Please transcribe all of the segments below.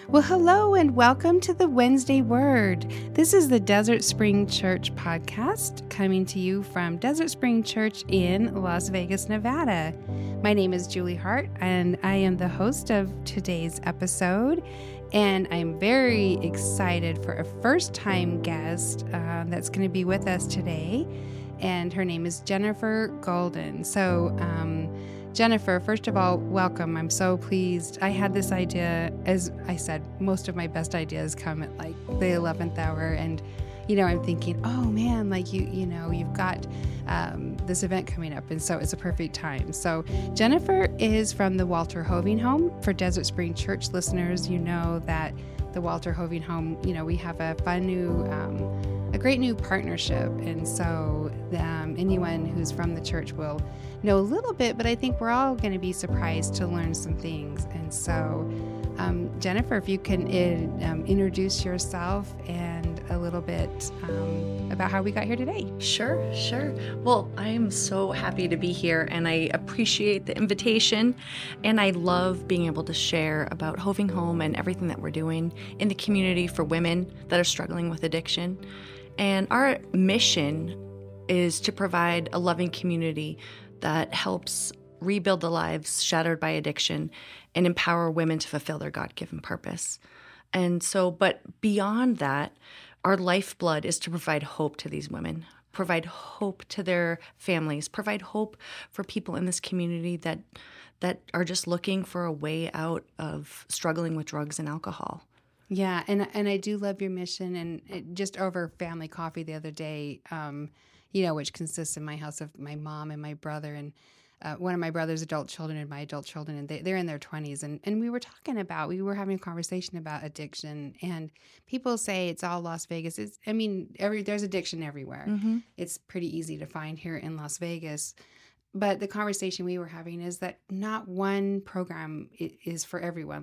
Well, hello and welcome to the Wednesday Word. This is the Desert Spring Church podcast coming to you from Desert Spring Church in Las Vegas, Nevada. My name is Julie Hart and I am the host of today's episode. And I'm very excited for a first-time guest that's going to be with us today. And her name is Jennifer Golden. So, Jennifer, first of all, welcome. I'm so pleased. I had this idea, as I said, most of my best ideas come at like the 11th hour. And, I'm thinking, oh man, like you've got this event coming up. And so it's a perfect time. So Jennifer is from the Walter Hoving Home. For Desert Spring Church listeners, you know that the Walter Hoving Home, we have a fun new, a great new partnership. And so anyone who's from the church will know a little bit, but I think we're all going to be surprised to learn some things. And so, Jennifer, if you can introduce yourself and a little bit about how we got here today. Sure. Well, I am so happy to be here, and I appreciate the invitation, and I love being able to share about Hoving Home and everything that we're doing in the community for women that are struggling with addiction. And our mission is to provide a loving community that helps rebuild the lives shattered by addiction and empower women to fulfill their God-given purpose. And so, but beyond that, our lifeblood is to provide hope to these women, provide hope to their families, provide hope for people in this community that are just looking for a way out of struggling with drugs and alcohol. Yeah, and I do love your mission. And just over family coffee the other day, which consists in my house of my mom and my brother and one of my brother's adult children and my adult children, and they're in their 20s. And we were having a conversation about addiction, and people say it's all Las Vegas. There's addiction everywhere. Mm-hmm. It's pretty easy to find here in Las Vegas. But the conversation we were having is that not one program is for everyone.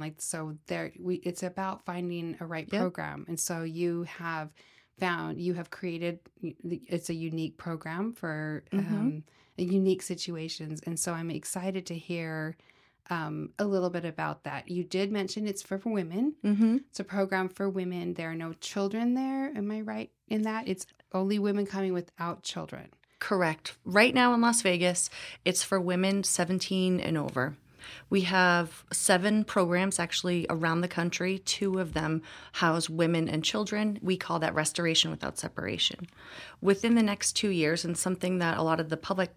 It's about finding a right program. And so you have created, it's a unique program for unique situations. And so I'm excited to hear a little bit about that. You did mention it's for women. Mm-hmm. It's a program for women. There are no children there. Am I right in that? It's only women coming without children. Correct. Right now in Las Vegas, it's for women 17 and over. We have 7 programs actually around the country. 2 of them house women and children. We call that Restoration Without Separation. Within the next 2 years, and something that a lot of the public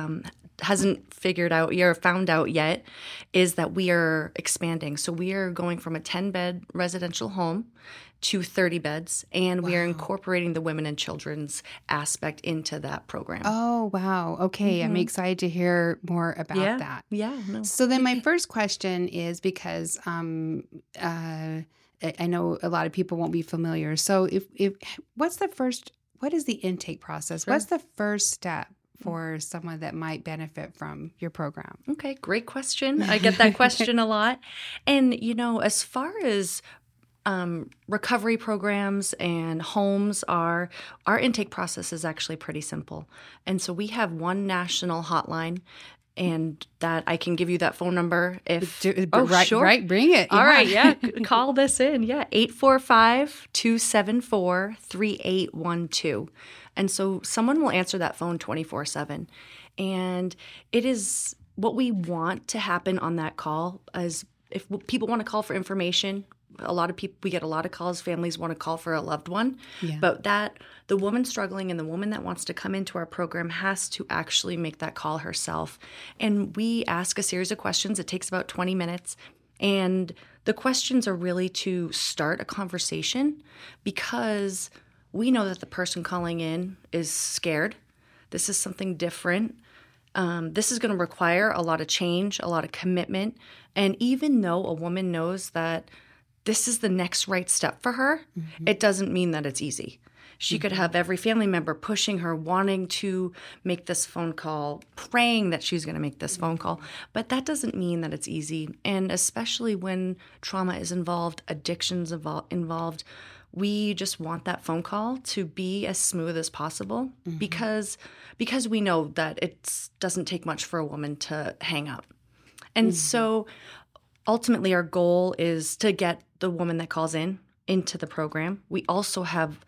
hasn't figured out or found out yet, is that we are expanding. So we are going from a 10-bed residential home to 30 beds, and we are incorporating the women and children's aspect into that program. Oh, wow. Okay. Mm-hmm. I'm excited to hear more about that. Yeah. No. So then my first question is, because I know a lot of people won't be familiar. So what is the intake process? Sure. What's the first step for someone that might benefit from your program? Okay, great question. I get that question a lot. And, as far as recovery programs and homes are, our intake process is actually pretty simple. And so we have one national hotline, and that I can give you that phone number if... Sure. Right, bring it. All right, yeah. Call this in, 845-274-3812. And so someone will answer that phone 24/7. And it is what we want to happen on that call is if people want to call for information. We get a lot of calls. Families want to call for a loved one, but the woman struggling and the woman that wants to come into our program has to actually make that call herself. And we ask a series of questions. It takes about 20 minutes. And the questions are really to start a conversation, because we know that the person calling in is scared. This is something different. This is going to require a lot of change, a lot of commitment. And even though a woman knows that this is the next right step for her, it doesn't mean that it's easy. She could have every family member pushing her, wanting to make this phone call, praying that she's going to make this phone call. But that doesn't mean that it's easy. And especially when trauma is involved, addiction's involved, we just want that phone call to be as smooth as possible, because we know that it doesn't take much for a woman to hang up. And so ultimately, our goal is to get the woman that calls into the program, we also have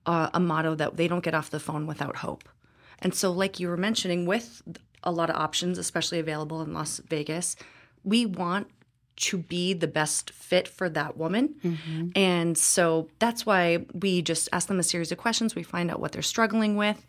a motto that they don't get off the phone without hope. And so like you were mentioning, with a lot of options, especially available in Las Vegas, we want to be the best fit for that woman. Mm-hmm. And so that's why we just ask them a series of questions. We find out what they're struggling with.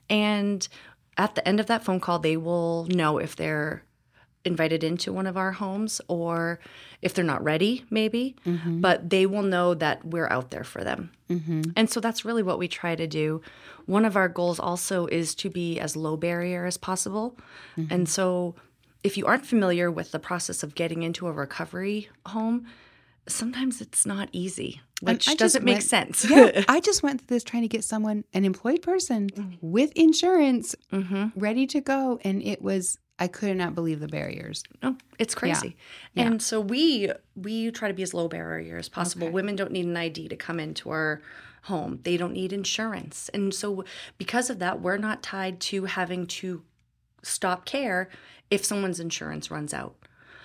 And at the end of that phone call, they will know if they're invited into one of our homes or if they're not ready, maybe. Mm-hmm. But they will know that we're out there for them. Mm-hmm. And so that's really what we try to do. One of our goals also is to be as low barrier as possible. Mm-hmm. And so if you aren't familiar with the process of getting into a recovery home, sometimes it's not easy, which doesn't make sense. Yeah, I just went through this trying to get someone, an employed person with insurance, ready to go. And I could not believe the barriers. Oh, it's crazy. Yeah. And so we try to be as low barrier as possible. Okay. Women don't need an ID to come into our home. They don't need insurance. And so because of that, we're not tied to having to stop care if someone's insurance runs out.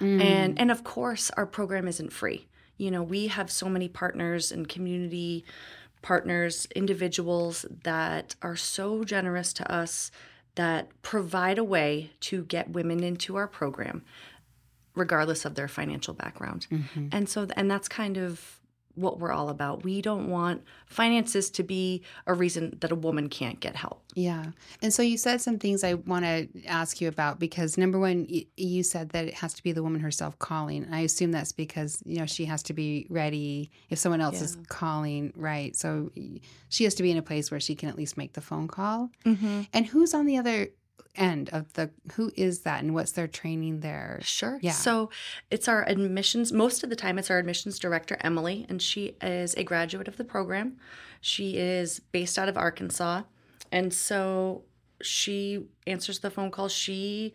And of course, our program isn't free. We have so many partners and community partners, individuals that are so generous to us that provide a way to get women into our program, regardless of their financial background. Mm-hmm. And that's kind of what we're all about. We don't want finances to be a reason that a woman can't get help. Yeah. And so you said some things I want to ask you about, because number one, you said that it has to be the woman herself calling. I assume that's because, she has to be ready if someone else is calling, right? So she has to be in a place where she can at least make the phone call. Mm-hmm. And who's on the other end of who is that and what's their training there? Sure. Yeah. So it's our admissions, most of the time it's our admissions director, Emily, and she is a graduate of the program. She is based out of Arkansas. And so she answers the phone call. She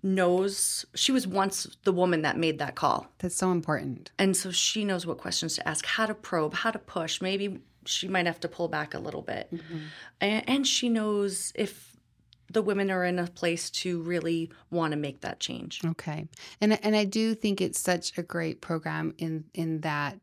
knows, she was once the woman that made that call. That's so important. And so she knows what questions to ask, how to probe, how to push. Maybe she might have to pull back a little bit. Mm-hmm. And she knows if the women are in a place to really want to make that change. Okay. And I do think it's such a great program in that,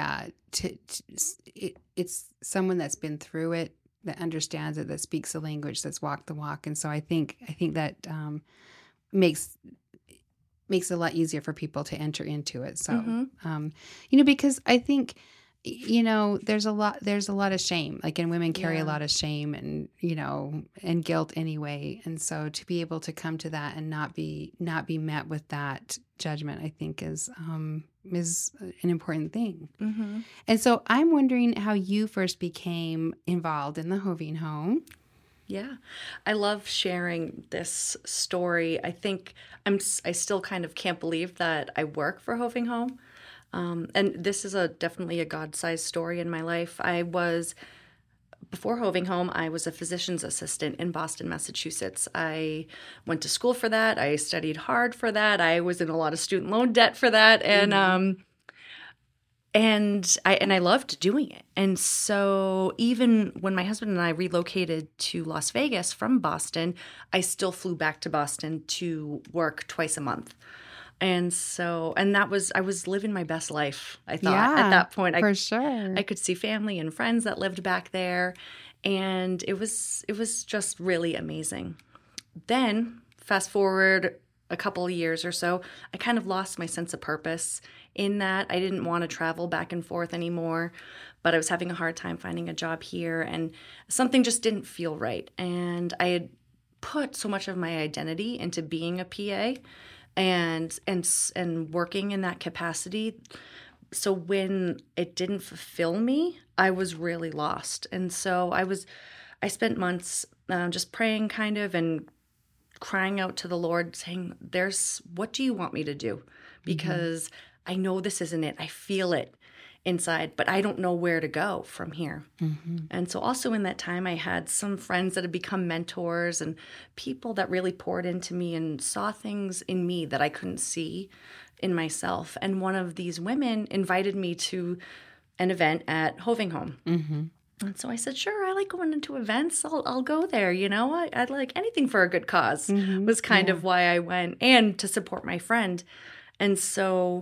it's someone that's been through it, that understands it, that speaks the language, that's walked the walk. And so I think that makes it a lot easier for people to enter into it. So, because I think, there's a lot of shame, and women carry a lot of shame and, and guilt anyway. And so to be able to come to that and not be met with that judgment, I think is an important thing. Mm-hmm. And so I'm wondering how you first became involved in the Hoving Home. Yeah, I love sharing this story. I think I still kind of can't believe that I work for Hoving Home. And this is definitely a God-sized story in my life. Before Hoving Home, I was a physician's assistant in Boston, Massachusetts. I went to school for that. I studied hard for that. I was in a lot of student loan debt for that. And, I loved doing it. And so even when my husband and I relocated to Las Vegas from Boston, I still flew back to Boston to work twice a month. And I was living my best life, I thought, at that point. For sure. I could see family and friends that lived back there, and it was just really amazing. Then, fast forward a couple of years or so, I kind of lost my sense of purpose in that I didn't want to travel back and forth anymore, but I was having a hard time finding a job here, and something just didn't feel right. And I had put so much of my identity into being a PA, and working in that capacity. So when it didn't fulfill me, I was really lost. And so I spent months just praying kind of and crying out to the Lord saying, what do you want me to do? Because I know this isn't it. I feel it inside, but I don't know where to go from here. Mm-hmm. And so also in that time, I had some friends that had become mentors and people that really poured into me and saw things in me that I couldn't see in myself. And one of these women invited me to an event at Hoving Home. Mm-hmm. And so I said, sure, I like going into events. I'll go there. I'd like anything for a good cause was kind of why I went, and to support my friend. And so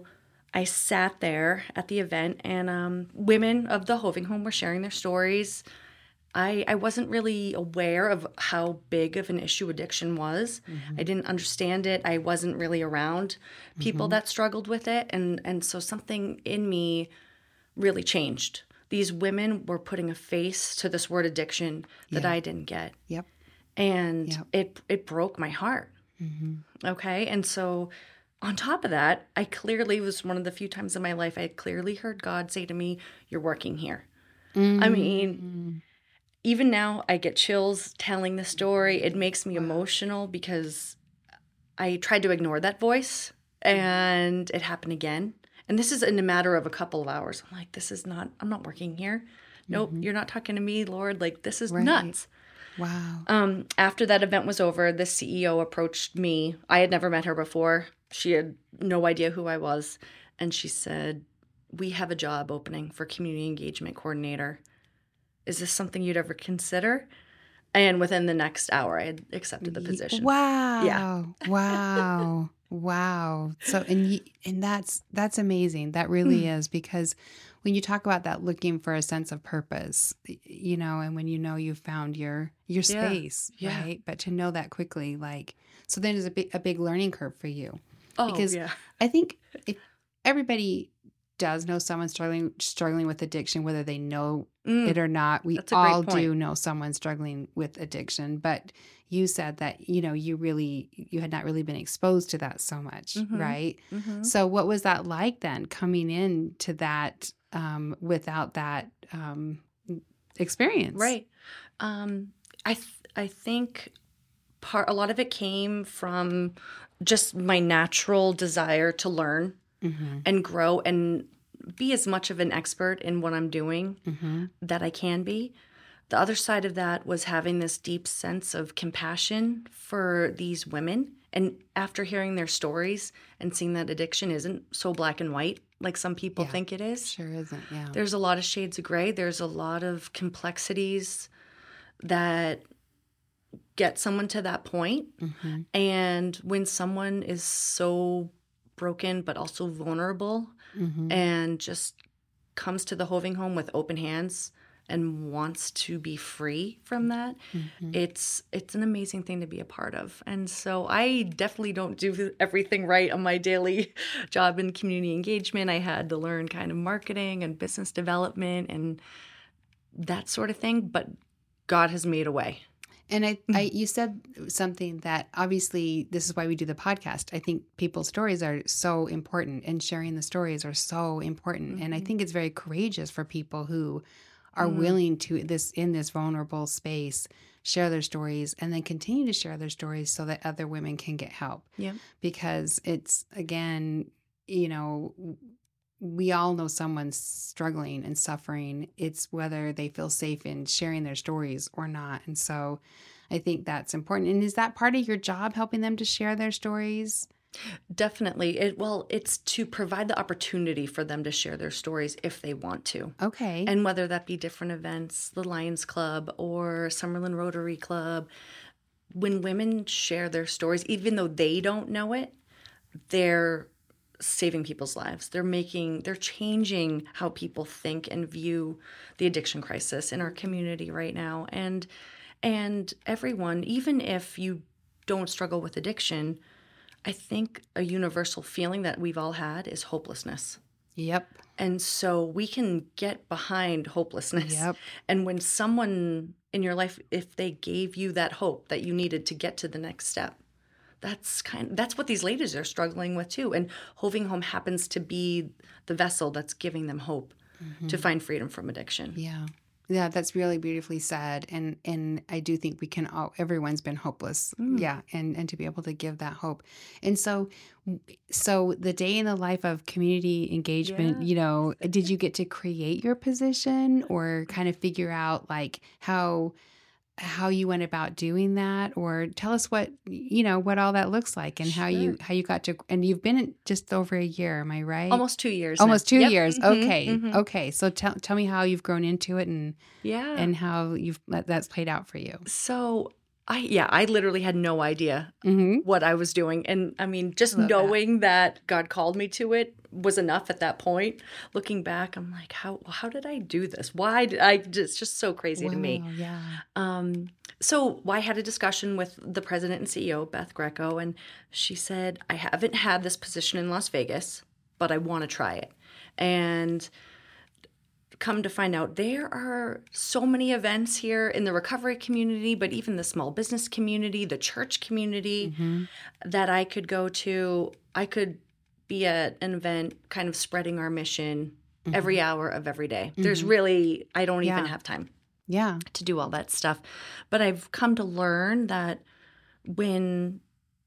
I sat there at the event, and women of the Hoving Home were sharing their stories. I wasn't really aware of how big of an issue addiction was. I didn't understand it. I wasn't really around people that struggled with it. And so something in me really changed. These women were putting a face to this word addiction that I didn't get. Yep. And it broke my heart. Okay. And so on top of that, I clearly was one of the few times in my life I clearly heard God say to me, "You're working here." I mean, even now I get chills telling the story. It makes me emotional because I tried to ignore that voice and it happened again. And this is in a matter of a couple of hours. I'm like, I'm not working here. Nope, you're not talking to me, Lord. Like, this is nuts. Wow. After that event was over, the CEO approached me. I had never met her before. She had no idea who I was. And she said, "We have a job opening for community engagement coordinator. Is this something you'd ever consider?" And within the next hour, I had accepted the position. Wow. Yeah. Wow. Wow. So, and that's amazing. That really is, because when you talk about that, looking for a sense of purpose, and when you've found your space, right? But to know that quickly, so then there's a big learning curve for you. Oh, because yeah. I think if everybody does know someone struggling with addiction, whether they know it or not. We all do know someone struggling with addiction, but you said that, you had not really been exposed to that so much, right? So what was that like then, coming into that without that experience? Right. I think a lot of it came from just my natural desire to learn and grow and be as much of an expert in what I'm doing that I can be. The other side of that was having this deep sense of compassion for these women. And after hearing their stories and seeing that addiction isn't so black and white like some people think it is. Sure isn't, yeah. There's a lot of shades of gray. There's a lot of complexities that get someone to that point. And when someone is so broken but also vulnerable and just comes to the Hoving Home with open hands and wants to be free from that, it's an amazing thing to be a part of. And so I definitely don't do everything right on my daily job in community engagement. I had to learn kind of marketing and business development and that sort of thing, but God has made a way. And you said something that obviously this is why we do the podcast. I think people's stories are so important, and sharing the stories are so important. And I think it's very courageous for people who are willing to, in this vulnerable space, share their stories and then continue to share their stories so that other women can get help. Yeah. Because it's, again, we all know someone's struggling and suffering. It's whether they feel safe in sharing their stories or not. And so I think that's important. And is that part of your job, helping them to share their stories? Definitely. It's to provide the opportunity for them to share their stories if they want to. Okay. And whether that be different events, the Lions Club or Summerlin Rotary Club, when women share their stories, even though they don't know it, they're saving people's lives. They're changing how people think and view the addiction crisis in our community right now. And everyone, even if you don't struggle with addiction, I think a universal feeling that we've all had is hopelessness. Yep. And so we can get behind hopelessness. Yep. And when someone in your life, if they gave you that hope that you needed to get to the next step, that's what these ladies are struggling with too. And Hoving Home happens to be the vessel that's giving them hope to find freedom from addiction. Yeah. Yeah, that's really beautifully said. And I do think everyone's been hopeless. Yeah. And to be able to give that hope. And so the day in the life of community engagement, did you get to create your position or kind of figure out how you went about doing that, or tell us what all that looks like and how you got to, and you've been just over a year, am I right? Almost 2 years. Almost 2 years. Okay. Okay. So tell me how you've grown into it and and how that's played out for you. So I literally had no idea what I was doing. And I mean, just love knowing that God called me to it was enough at that point. Looking back, I'm like, how did I do this? Why did it's just so crazy to me. Yeah. So I had a discussion with the president and CEO, Beth Greco, and she said, I haven't had this position in Las Vegas, but I want to try it. And come to find out, there are so many events here in the recovery community, but even the small business community, the church community, that I could go to. I could be at an event kind of spreading our mission every hour of every day. There's really, I don't even have time to do all that stuff. But I've come to learn that when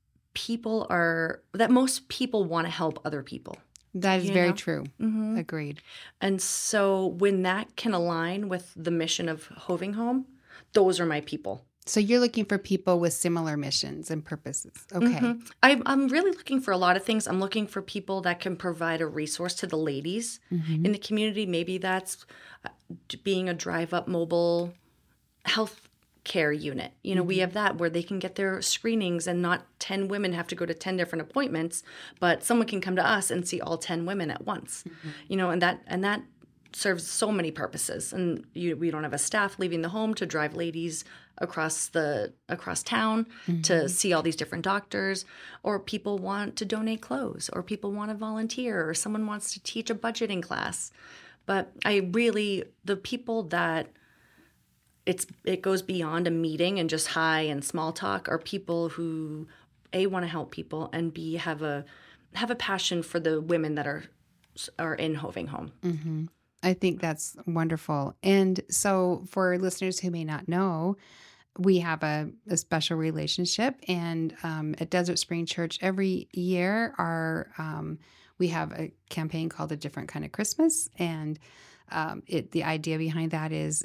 most people want to help other people. That is very true. Agreed. And so when that can align with the mission of Hoving Home, those are my people. So you're looking for people with similar missions and purposes. Okay. I'm really looking for a lot of things. I'm looking for people that can provide a resource to the ladies in the community. Maybe that's being a drive-up mobile health care unit. We have that where they can get their screenings and not 10 women have to go to 10 different appointments, but someone can come to us and see all 10 women at once. And that serves so many purposes. And we don't have a staff leaving the home to drive ladies across town to see all these different doctors, or people want to donate clothes, or people want to volunteer, or someone wants to teach a budgeting class. But the people that it goes beyond a meeting and just hi and small talk are people who A, want to help people, and B, have a passion for the women that are in Hoving Home. I think that's wonderful. And so for listeners who may not know, we have a special relationship, and at Desert Spring Church every year we have a campaign called A Different Kind of Christmas, and the idea behind that is,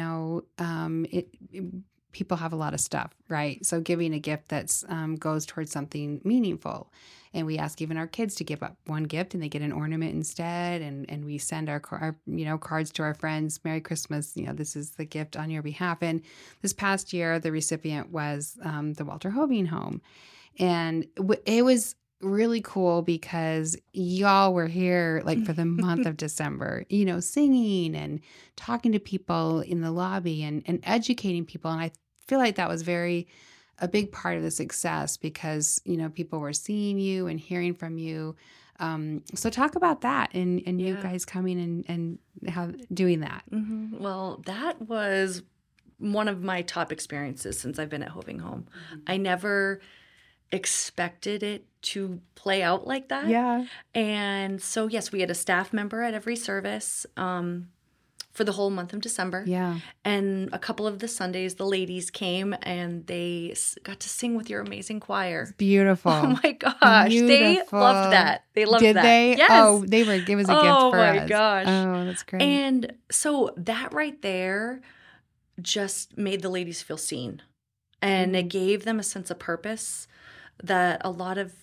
people have a lot of stuff, right? So giving a gift that's goes towards something meaningful. And we ask even our kids to give up one gift and they get an ornament instead. And we send our cards to our friends. Merry Christmas. This is the gift on your behalf. And this past year, the recipient was the Walter Hoving Home. And it was really cool because y'all were here for the month of December, singing and talking to people in the lobby and educating people. And I feel like that was a big part of the success because, people were seeing you and hearing from you. So talk about that and you guys coming and doing that. Well, that was one of my top experiences since I've been at Hoving Home. I never expected it to play out like that. Yeah. And so, yes, we had a staff member at every service for the whole month of December. Yeah. And a couple of the Sundays, the ladies came and they got to sing with your amazing choir. It's beautiful. Oh my gosh. Beautiful. They loved that. They loved that. Did they? Yes. Oh, it was a gift for us. Oh my gosh. Oh, that's great. And so that right there just made the ladies feel seen. And it gave them a sense of purpose that a lot of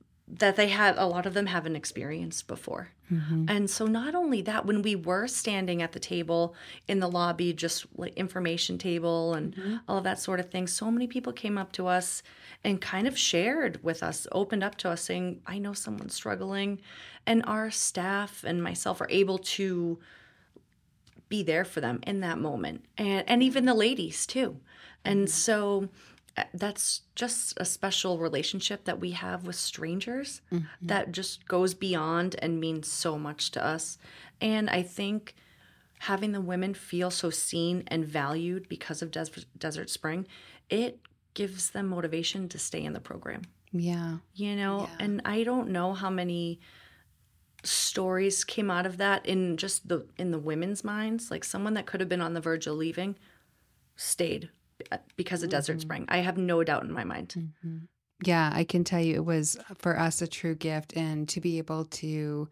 them haven't experienced before. And so not only that, when we were standing at the table in the lobby, just like information table and all of that sort of thing, so many people came up to us and kind of shared with us, opened up to us saying, I know someone's struggling. And our staff and myself are able to be there for them in that moment. And even the ladies too. And so that's just a special relationship that we have with strangers that just goes beyond and means so much to us. And I think having the women feel so seen and valued because of Desert Spring, it gives them motivation to stay in the program. Yeah. And I don't know how many stories came out of that in the women's minds. Like someone that could have been on the verge of leaving stayed because of Desert Spring. I have no doubt in my mind. Yeah, I can tell you it was for us a true gift, and to be able to,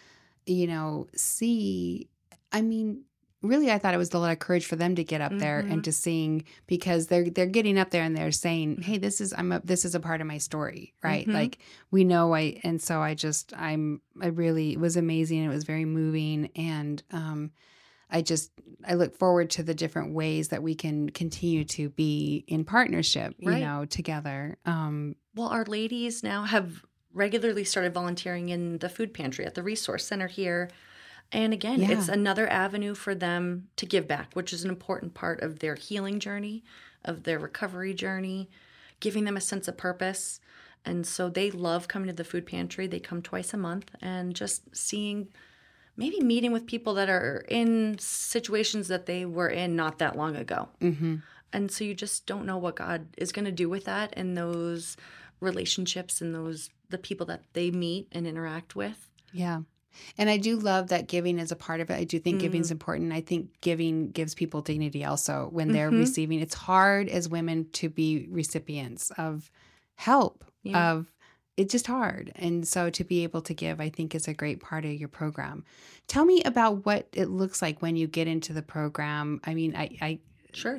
see, really, I thought it was a lot of courage for them to get up there and to sing, because they're getting up there and they're saying, hey, this is a part of my story, right? Like we know it really, it was amazing. It was very moving. And, I look forward to the different ways that we can continue to be in partnership, Right. together. Well, our ladies now have regularly started volunteering in the food pantry at the resource center here. And again, it's Yeah. another avenue for them to give back, which is an important part of their healing journey, of their recovery journey, giving them a sense of purpose. And so they love coming to the food pantry. They come twice a month and just seeing, maybe meeting with people that are in situations that they were in not that long ago. Mm-hmm. And so you just don't know what God is going to do with that and those relationships and the people that they meet and interact with. Yeah. And I do love that giving is a part of it. I do think giving is important. I think giving gives people dignity also when they're receiving. It's hard as women to be recipients of help, Yeah. it's just hard. And so to be able to give, I think, is a great part of your program. Tell me about what it looks like when you get into the program. I mean, Sure.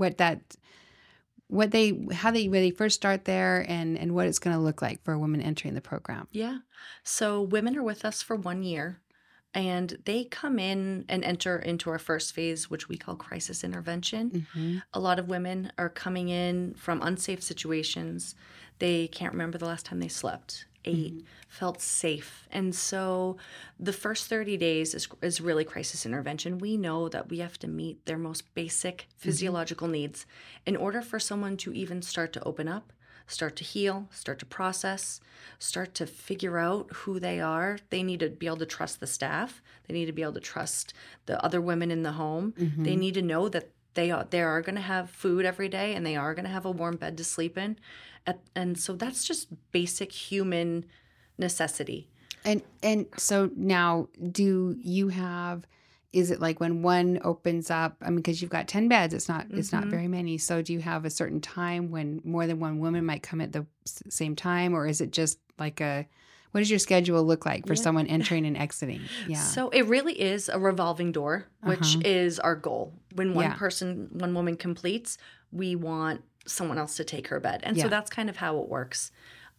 when they first start there and what it's going to look like for a woman entering the program. Yeah. So women are with us for 1 year and they come in and enter into our first phase, which we call crisis intervention. Mm-hmm. A lot of women are coming in from unsafe situations. They can't remember the last time they slept, ate, felt safe. And so the first 30 days is really crisis intervention. We know that we have to meet their most basic physiological needs in order for someone to even start to open up, start to heal, start to process, start to figure out who they are. They need to be able to trust the staff. They need to be able to trust the other women in the home. They need to know that they are going to have food every day and they are going to have a warm bed to sleep in. And so that's just basic human necessity. And so now, do you have? Is it like when one opens up? I mean, because you've got 10 beds, it's not very many. So do you have a certain time when more than one woman might come at the same time, or is it just like what does your schedule look like for someone entering and exiting? Yeah. So it really is a revolving door, which is our goal. When one woman completes, we want someone else to take her bed. And so that's kind of how it works.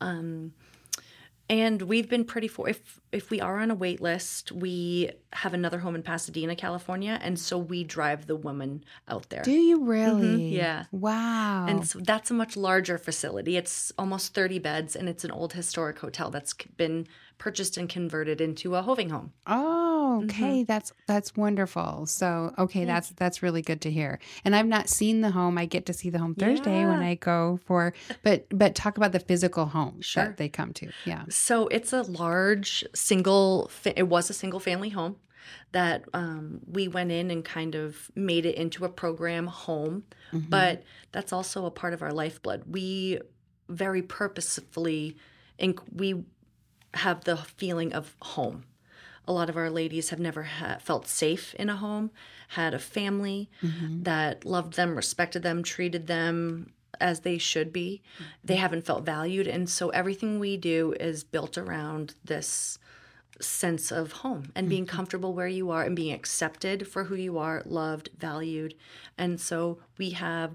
And we've been pretty if we are on a wait list, we have another home in Pasadena, California, and so we drive the woman out there. Do you really? Yeah. Wow. And so that's a much larger facility. It's almost 30 beds, and it's an old historic hotel that's been purchased and converted into a hoving home. Oh, okay. That's wonderful. So, okay, that's really good to hear. And I've not seen the home. I get to see the home Thursday when I go but talk about the physical home that they come to. Yeah. So it's a large it was a single family home that we went in and kind of made it into a program home. But that's also a part of our lifeblood. We very purposefully, we have the feeling of home. A lot of our ladies have never felt safe in a home, had a family that loved them, respected them, treated them as they should be. They haven't felt valued. And so everything we do is built around this sense of home and being comfortable where you are and being accepted for who you are, loved, valued. And so we have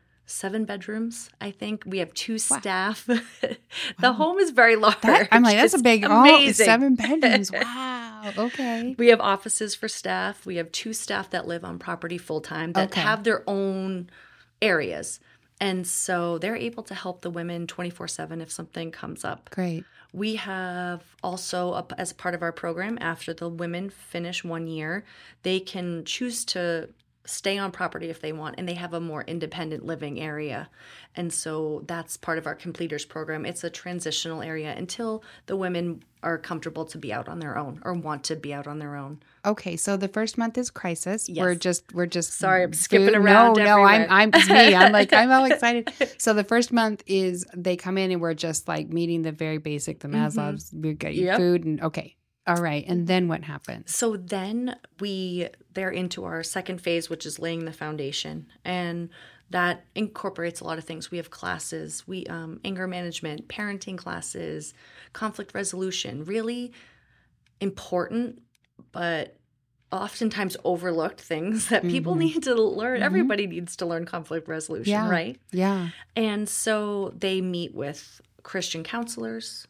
7 bedrooms, I think. We have 2 staff. The home is very large. I'm like, that's a big amazing. 7 bedrooms. Wow. Okay. We have offices for staff. We have 2 staff that live on property full-time that have their own areas. And so they're able to help the women 24/7 if something comes up. Great. We have also, as a part of our program, after the women finish 1 year, they can choose to stay on property if they want, and they have a more independent living area. And so that's part of our completers program. It's a transitional area until the women are comfortable to be out on their own or want to be out on their own. Okay, so the first month is crisis. Yes. We're just sorry, I'm skipping around. No, it's me. I'm all excited. So the first month is they come in and we're just like meeting the very basic, the Maslow's. We get you food and okay. All right. And then what happens? So then they're into our second phase, which is laying the foundation. And that incorporates a lot of things. We have classes, anger management, parenting classes, conflict resolution, really important, but oftentimes overlooked things that people need to learn. Everybody needs to learn conflict resolution, right? Yeah. And so they meet with Christian counselors,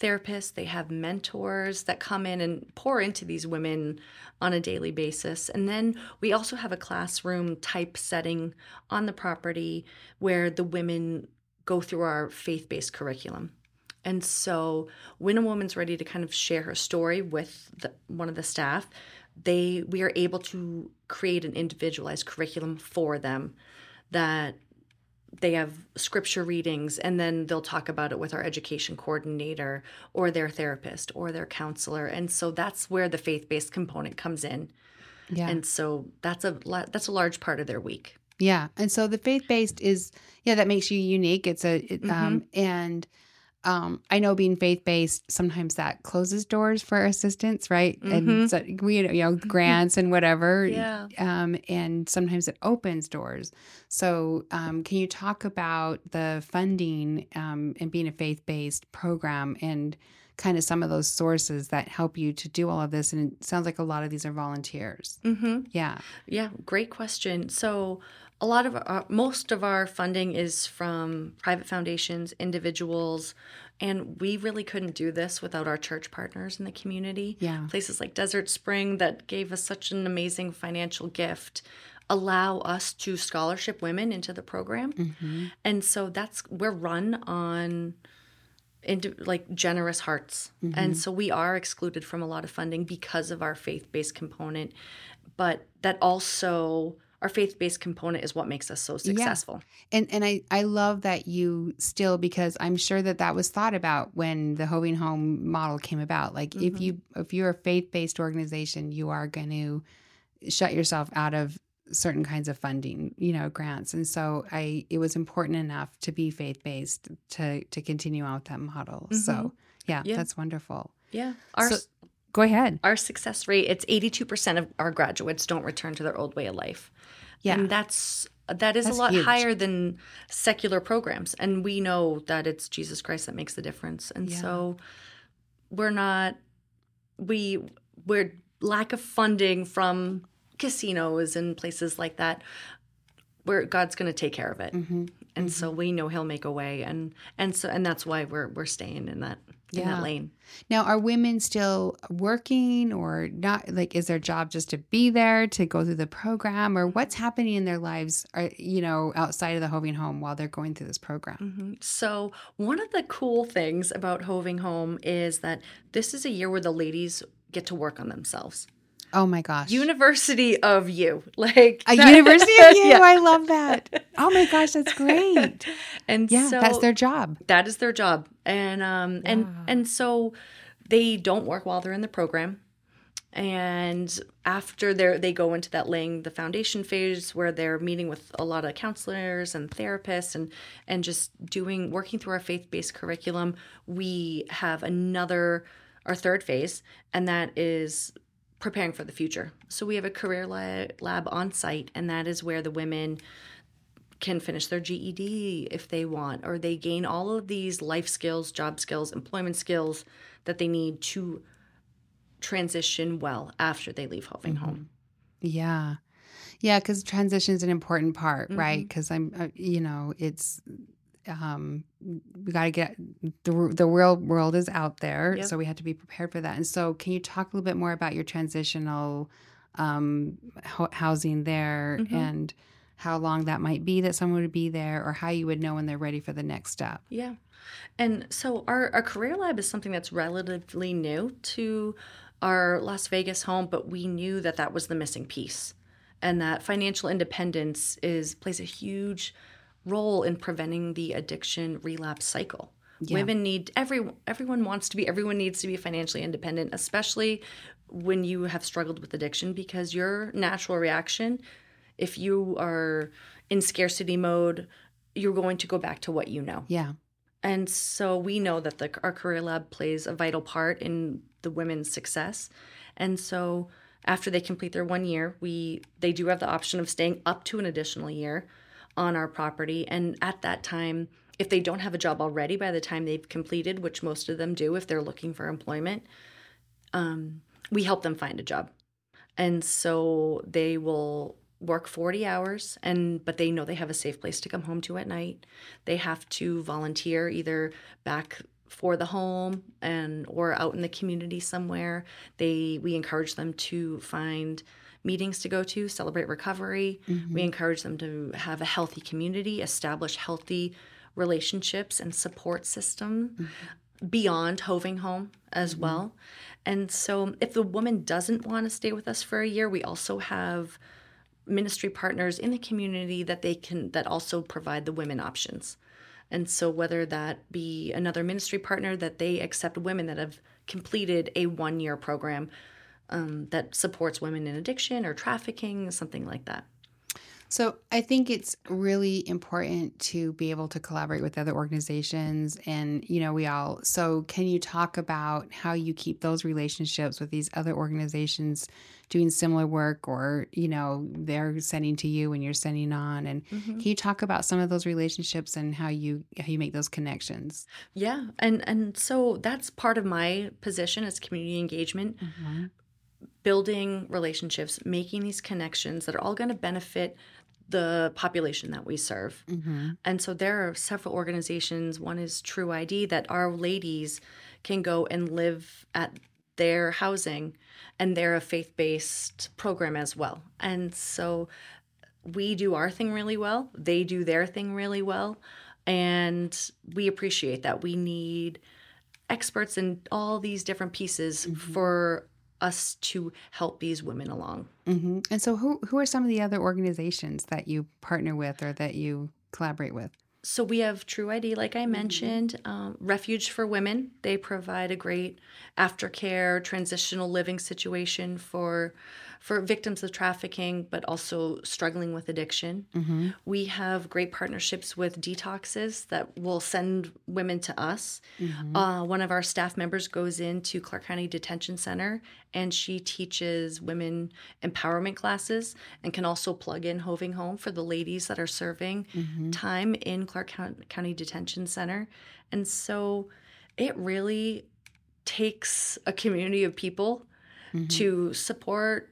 therapists, they have mentors that come in and pour into these women on a daily basis. And then we also have a classroom type setting on the property where the women go through our faith-based curriculum. And so when a woman's ready to kind of share her story with one of the staff, we are able to create an individualized curriculum for them that they have scripture readings, and then they'll talk about it with our education coordinator or their therapist or their counselor. And so that's where the faith-based component comes in. Yeah. And so that's a large part of their week. Yeah. And so the faith-based is, that makes you unique. I know being faith-based, sometimes that closes doors for assistants, right? And so we, grants and whatever. Yeah. And sometimes it opens doors. So can you talk about the funding and being a faith-based program and kind of some of those sources that help you to do all of this? And it sounds like a lot of these are volunteers. Mm-hmm. Yeah. Yeah. Great question. So most of our funding is from private foundations, individuals, and we really couldn't do this without our church partners in the community. Yeah. Places like Desert Spring that gave us such an amazing financial gift allow us to scholarship women into the program. Mm-hmm. And so we're run on generous hearts. Mm-hmm. And so we are excluded from a lot of funding because of our faith-based component, but that also our faith-based component is what makes us so successful. Yeah. And I love that you still, because I'm sure that was thought about when the Hoving Home model came about. Like if you're a faith-based organization, you are going to shut yourself out of certain kinds of funding, grants. And so it was important enough to be faith-based to continue on with that model. Mm-hmm. So yeah, that's wonderful. Yeah. Go ahead. Our success rate, it's 82% of our graduates don't return to their old way of life. Yeah. And that is a lot higher than secular programs. And we know that it's Jesus Christ that makes the difference. And so we're lack of funding from casinos and places like that, where God's going to take care of it. Mm-hmm. And so we know he'll make a way. And that's why we're staying in that lane. Now, are women still working or not? Like, is their job just to be there to go through the program, or what's happening in their lives, outside of the Hoving Home while they're going through this program? Mm-hmm. So one of the cool things about Hoving Home is that this is a year where the ladies get to work on themselves. Oh my gosh. University of You. Like a University of You. Yeah. I love that. Oh my gosh, that's great. And so that's their job. That is their job. And so they don't work while they're in the program. And after they go into that laying the foundation phase where they're meeting with a lot of counselors and therapists and just working through our faith-based curriculum, we have our third phase, and that is preparing for the future. So we have a career lab on site, and that is where the women can finish their GED if they want, or they gain all of these life skills, job skills, employment skills that they need to transition well after they leave Hoving Home. Yeah. Yeah, because transition is an important part, right? Because it's we got to get the real world is out there, so we have to be prepared for that. And so, can you talk a little bit more about your transitional housing there and how long that might be that someone would be there, or how you would know when they're ready for the next step? Yeah, and so our career lab is something that's relatively new to our Las Vegas home, but we knew that was the missing piece, and that financial independence plays a huge role in preventing the addiction relapse cycle. Yeah. Women everyone needs to be financially independent, especially when you have struggled with addiction, because your natural reaction, if you are in scarcity mode, you're going to go back to what you know. Yeah. And so we know that our career lab plays a vital part in the women's success. And so after they complete their 1 year, they do have the option of staying up to an additional year on our property. And at that time, if they don't have a job already by the time they've completed, which most of them do if they're looking for employment, we help them find a job. And so they will work 40 hours, but they know they have a safe place to come home to at night. They have to volunteer either back for the home and or out in the community somewhere. We encourage them to find meetings to go to, celebrate recovery. We encourage them to have a healthy community, establish healthy relationships and support system beyond Hoving Home as well. And so if the woman doesn't want to stay with us for a year, we also have ministry partners in the community that also provide the women options. And so whether that be another ministry partner that they accept women that have completed a 1-year program that supports women in addiction or trafficking, something like that. So I think it's really important to be able to collaborate with other organizations and, so can you talk about how you keep those relationships with these other organizations doing similar work or, they're sending to you and you're sending on and can you talk about some of those relationships and how you make those connections? Yeah. And so that's part of my position as community engagement, building relationships, making these connections that are all going to benefit the population that we serve. And so there are several organizations. One is True ID, that our ladies can go and live at their housing, and they're a faith-based program as well. And so we do our thing really well. They do their thing really well. And we appreciate that. We need experts in all these different pieces for us to help these women along. And so who are some of the other organizations that you partner with or that you collaborate with? So we have True ID, like I mentioned, Refuge for Women. They provide a great aftercare, transitional living situation for victims of trafficking, but also struggling with addiction. We have great partnerships with detoxes that will send women to us. One of our staff members goes into Clark County Detention Center, and she teaches women empowerment classes and can also plug in Hoving Home for the ladies that are serving time in Clark County Detention Center. And so it really takes a community of people to support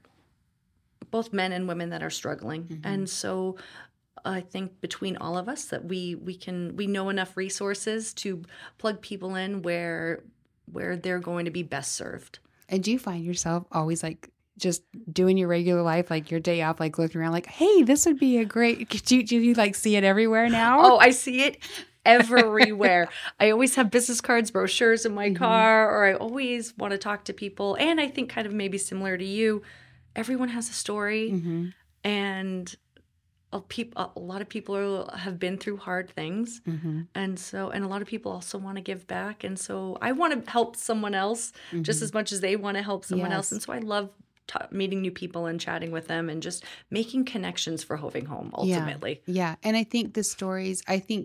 both men and women that are struggling. And so I think between all of us that we know enough resources to plug people in where they're going to be best served. And do you find yourself always like just doing your regular life, like your day off, like looking around like, hey, this would be a great, do you like see it everywhere now? Oh, I see it everywhere. I always have business cards, brochures in my car, or I always want to talk to people. And I think kind of maybe similar to you, everyone has a story, and a lot of people have been through hard things, and a lot of people also want to give back, and so I want to help someone else just as much as they want to help someone else, and so I love meeting new people and chatting with them and just making connections for Hoving Home ultimately. Yeah, and I think the stories,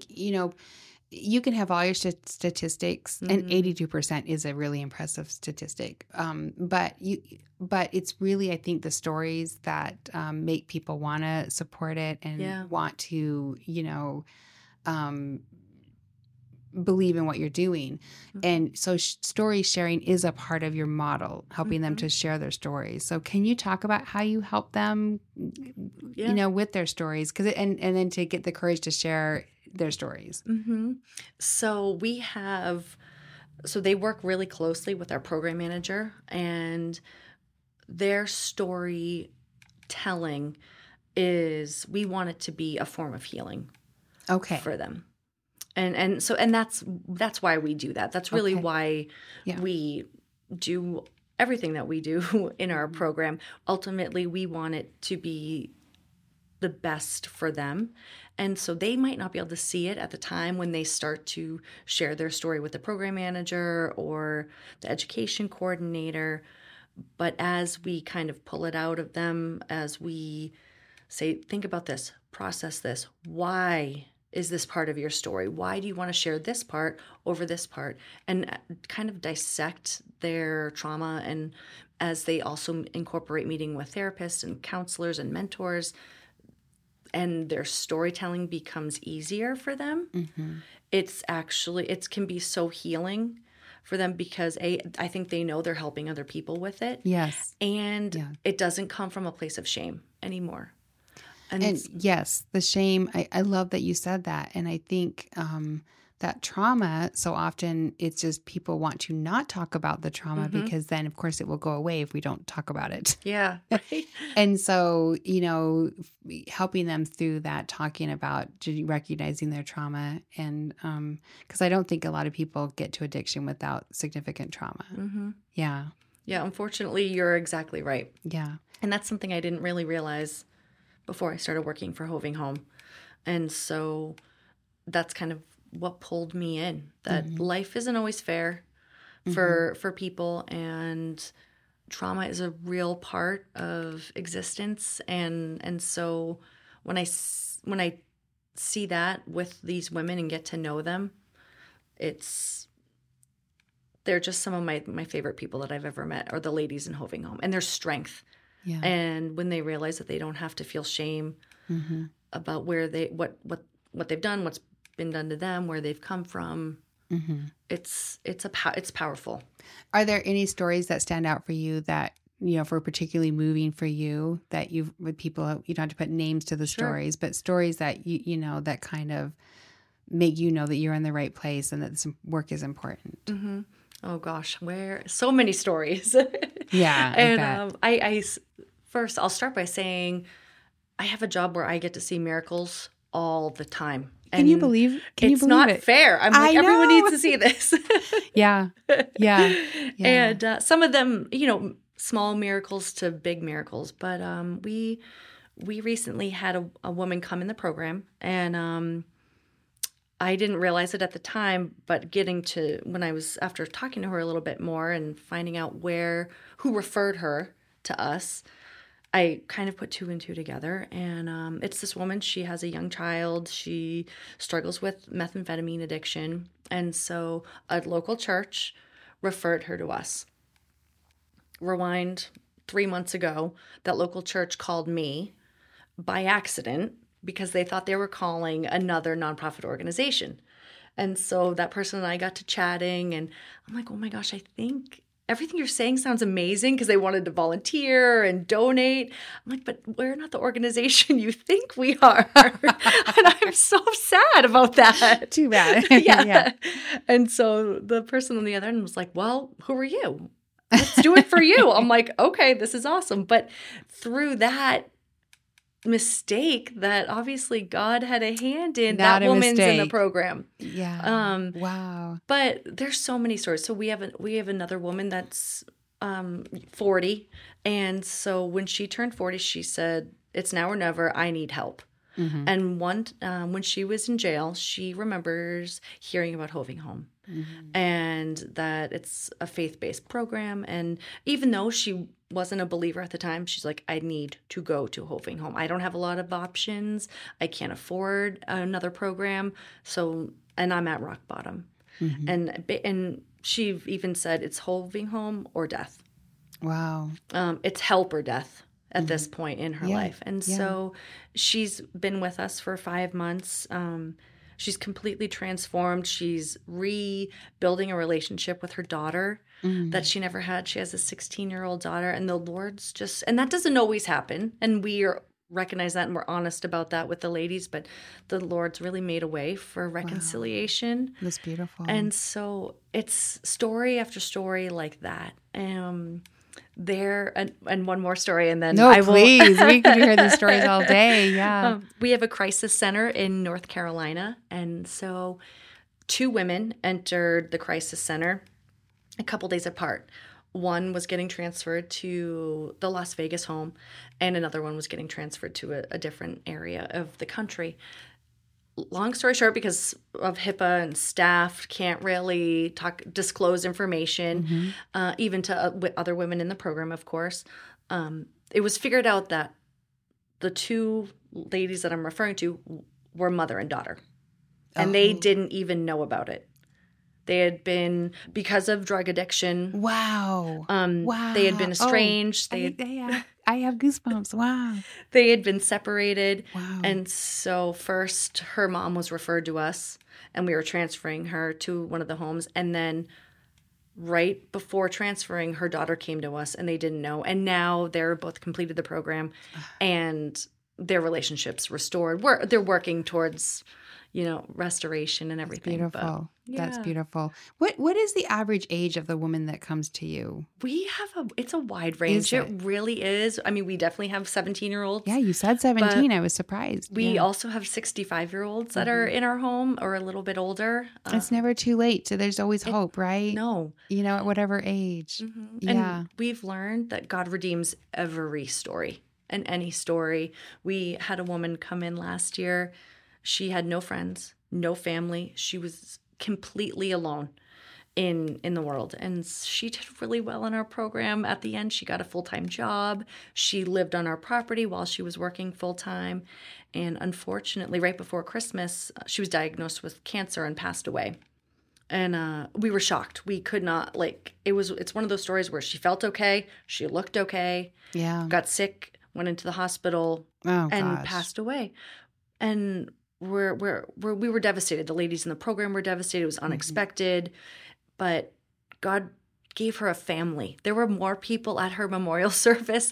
you can have all your statistics, and 82% is a really impressive statistic. But it's really, I think, the stories that make people want to support it and want to, believe in what you're doing. And so story sharing is a part of your model, helping them to share their stories. So can you talk about how you help them, with their stories? And then to get the courage to share their stories. So they work really closely with our program manager, and their storytelling we want it to be a form of healing for them. And that's why we do that. That's really why we do everything that we do in our program. Ultimately, we want it to be the best for them. And so they might not be able to see it at the time when they start to share their story with the program manager or the education coordinator. But as we kind of pull it out of them, as we say, think about this, process this, why is this part of your story? Why do you want to share this part over this part? And kind of dissect their trauma. And as they also incorporate meeting with therapists and counselors and mentors, and their storytelling becomes easier for them, it can be so healing for them because I think they know they're helping other people with it. Yes. And it doesn't come from a place of shame anymore. And yes, the shame, I love that you said that. And I think that trauma, so often it's just people want to not talk about the trauma because then, of course, it will go away if we don't talk about it. Yeah. Right. And so, helping them through that, talking about recognizing their trauma. And because I don't think a lot of people get to addiction without significant trauma. Mm-hmm. Yeah. Yeah. Unfortunately, you're exactly right. Yeah. And that's something I didn't really realize before I started working for Hoving Home. And so that's kind of what pulled me in, that life isn't always fair for people, and trauma is a real part of existence. And so when I see that with these women and get to know them, they're just some of my favorite people that I've ever met, are the ladies in Hoving Home, and their strength. Yeah. And when they realize that they don't have to feel shame about where what they've done, what's been done to them, where they've come from, it's powerful. Are there any stories that stand out for you that, for particularly moving for you, that with people, you don't have to put names to the stories, but stories that that kind of make you know that you're in the right place and that this work is important? Mm-hmm. Oh gosh, so many stories. Yeah. And first I'll start by saying I have a job where I get to see miracles all the time. Can you believe it's not it? fair. I'm like, everyone needs to see this. Yeah. And some of them, small miracles to big miracles. But we recently had a woman come in the program, and I didn't realize it at the time, but after talking to her a little bit more and finding out who referred her to us, I kind of put two and two together. And it's this woman. She has a young child. She struggles with methamphetamine addiction. And so a local church referred her to us. Rewind 3 months ago, that local church called me by accident because they thought they were calling another nonprofit organization. And so that person and I got to chatting, and I'm like, oh my gosh, I think everything you're saying sounds amazing, because they wanted to volunteer and donate. I'm like, but we're not the organization you think we are. And I'm so sad about that. Too bad. Yeah. And so the person on the other end was like, well, who are you? Let's do it for you. I'm like, okay, this is awesome. But through that mistake, that obviously God had a hand in, that woman's in the program. Yeah. Wow. But there's so many stories. So we have another woman that's 40, and so when she turned 40, she said, "It's now or never. I need help." And when she was in jail, she remembers hearing about Hoving Home, and that it's a faith-based program. And even though she wasn't a believer at the time, she's like, I need to go to Hoving Home. I don't have a lot of options. I can't afford another program. And I'm at rock bottom. And she even said, it's Hoving Home or death. Wow. It's help or death at this point in her life. And so she's been with us for 5 months. She's completely transformed. She's rebuilding a relationship with her daughter that she never had. She has a 16-year-old daughter, and the Lord's and that doesn't always happen. And we recognize that, and we're honest about that with the ladies, but the Lord's really made a way for reconciliation. Wow. That's beautiful. And so it's story after story like that. And one more story, and then please. We could hear these stories all day. Yeah. We have a crisis center in North Carolina, and so 2 women entered the crisis center a couple days apart. One was getting transferred to the Las Vegas home, and another one was getting transferred to a different area of the country. Long story short, because of HIPAA and staff can't really disclose information, even to other women in the program, of course. It was figured out that the 2 ladies that I'm referring to were mother and daughter, and they didn't even know about it. They had been, because of drug addiction. Wow. They had been estranged. I have goosebumps. Wow. They had been separated. Wow. And so first her mom was referred to us, and we were transferring her to one of the homes. And then right before transferring, her daughter came to us, and they didn't know. And now they're both completed the program, and their relationships restored. They're working towards, restoration and everything. Beautiful. But, That's beautiful. What is the average age of the woman that comes to you? We have it's a wide range. Is It it? really is. I mean, we definitely have 17-year-olds. Yeah, you said 17. I was surprised. We Yeah. also have 65-year-olds that are in our home or a little bit older. It's never too late. So there's always hope, right? No. At whatever age. Yeah. And we've learned that God redeems every story and any story. We had a woman come in last year. She had no friends, no family. She was completely alone in the world. And she did really well in our program. At the end, she got a full-time job. She lived on our property while she was working full-time. And unfortunately, right before Christmas, she was diagnosed with cancer and passed away. And we were shocked. We could not, it's one of those stories where she felt okay, she looked okay, Yeah. got sick, went into the hospital, Oh, and gosh. passed away. And we were devastated. The ladies in the program were devastated. It was unexpected, but God gave her a family. There were more people at her memorial service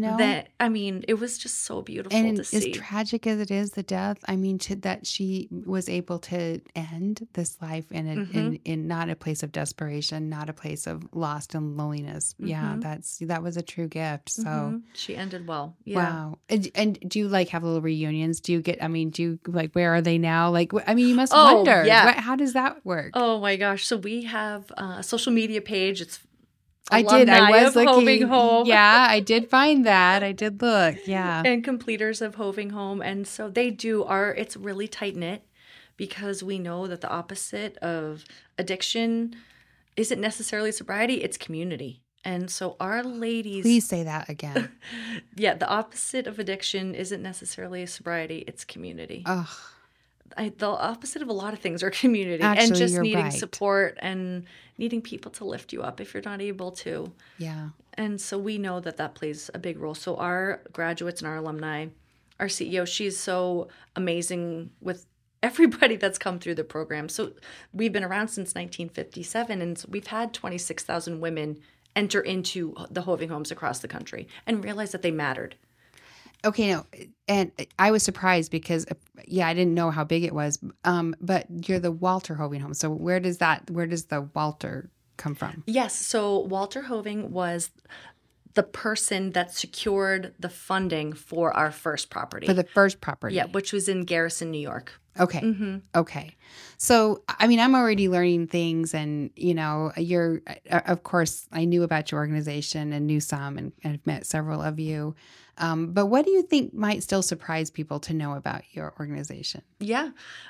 it was just so beautiful And to see. as tragic as it is, the death, that she was able to end this life in not a place of desperation, not a place of loss and loneliness. Yeah, that was a true gift. So she ended well. Yeah. Wow. And do you have little reunions? Do you where are they now? You must wonder. Yeah. How does that work? Oh my gosh. So we have a social media page. It's I did. I was looking. Hoving Home. Yeah, I did find that. I did look. Yeah. And completers of Hoving Home. And so they it's really tight knit because we know that the opposite of addiction isn't necessarily sobriety, it's community. And so our ladies. Please say that again. Yeah, the opposite of addiction isn't necessarily sobriety, it's community. Ugh. The opposite of a lot of things are community. Actually, and just you're needing right. support and needing people to lift you up if you're not able to. Yeah. And so we know that plays a big role. So our graduates and our alumni, our CEO, she's so amazing with everybody that's come through the program. So we've been around since 1957, and we've had 26,000 women enter into the Hoving Homes across the country and realize that they mattered. Okay, no, and I was surprised because, I didn't know how big it was. But you're the Walter Hoving Home. So where does the Walter come from? Yes, so Walter Hoving was the person that secured the funding for our first property. For the first property? Yeah, which was in Garrison, New York. Okay. Mm-hmm. Okay. So, I'm already learning things and, you're, of course, I knew about your organization and knew some and I've met several of you. But what do you think might still surprise people to know about your organization? Yeah.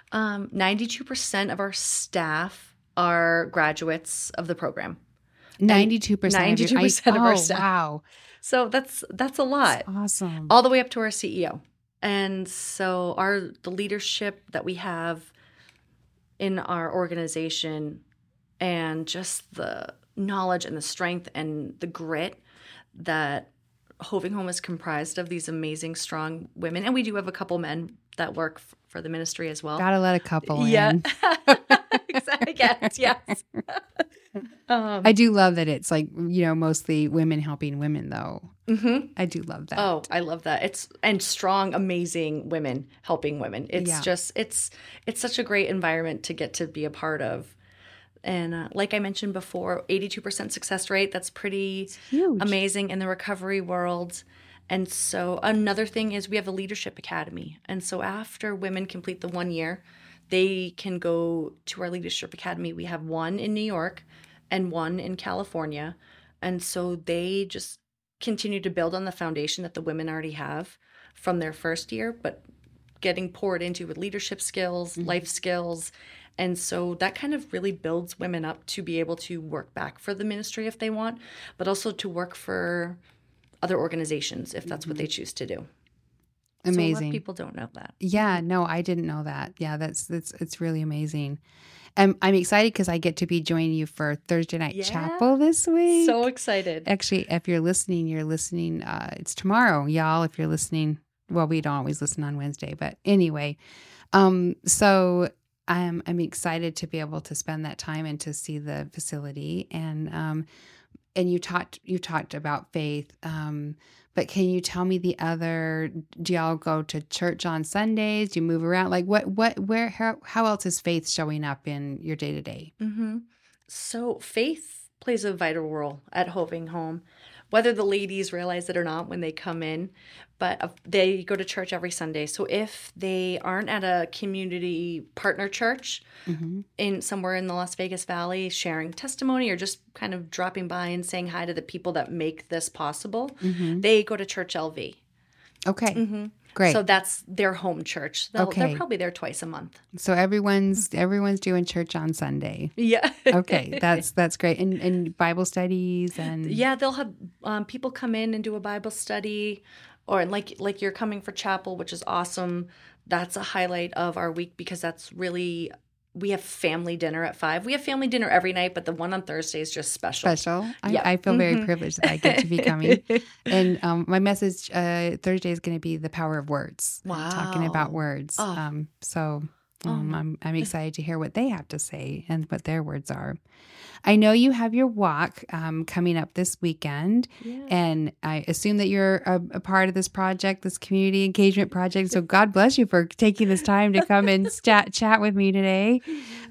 92% of our staff are graduates of the program. 92%. 92% of our staff. Wow. So that's a lot. That's awesome. All the way up to our CEO. And so the leadership that we have in our organization and just the knowledge and the strength and the grit that Hoving Home is comprised of these amazing, strong women. And we do have a couple men that work for the ministry as well. Gotta let a couple Yeah. in. Exactly. Yes. I do love that it's mostly women helping women, though. Mm-hmm. I do love that. Oh, I love that. And strong, amazing women helping women. It's just, it's such a great environment to get to be a part of. And like I mentioned before, 82% success rate, that's pretty amazing in the recovery world. And so another thing is we have a leadership academy. And so after women complete the 1 year, they can go to our leadership academy. We have one in New York and one in California. And so they just continue to build on the foundation that the women already have from their first year, but getting poured into with leadership skills, life skills. And so that kind of really builds women up to be able to work back for the ministry if they want, but also to work for other organizations if that's what they choose to do. Amazing. So a lot of people don't know that. Yeah, no, I didn't know that. Yeah, it's really amazing. I'm excited because I get to be joining you for Thursday night chapel this week. So excited. Actually, if you're listening, it's tomorrow, y'all. If you're listening, well, we don't always listen on Wednesday, but anyway. So I'm excited to be able to spend that time and to see the facility. And and you talked about faith. But can you tell me do y'all go to church on Sundays? Do you move around? Like how else is faith showing up in your day to day? So faith plays a vital role at Hoving Home, whether the ladies realize it or not when they come in, but they go to church every Sunday. So if they aren't at a community partner church in somewhere in the Las Vegas Valley sharing testimony or just kind of dropping by and saying hi to the people that make this possible, they go to Church LV. Okay. Great. So that's their home church. They're probably there twice a month. So everyone's doing church on Sunday. Yeah. Okay. That's great. And Bible studies and yeah, they'll have people come in and do a Bible study, or like you're coming for chapel, which is awesome. That's a highlight of our week because that's really. We have family dinner at 5. We have family dinner every night, but the one on Thursday is just special. I feel very privileged that I get to be coming. And my message Thursday is going to be the power of words. Wow. Talking about words. I'm excited to hear what they have to say and what their words are. I know you have your walk coming up this weekend, and I assume that you're a part of this project, this community engagement project. So God bless you for taking this time to come and chat with me today.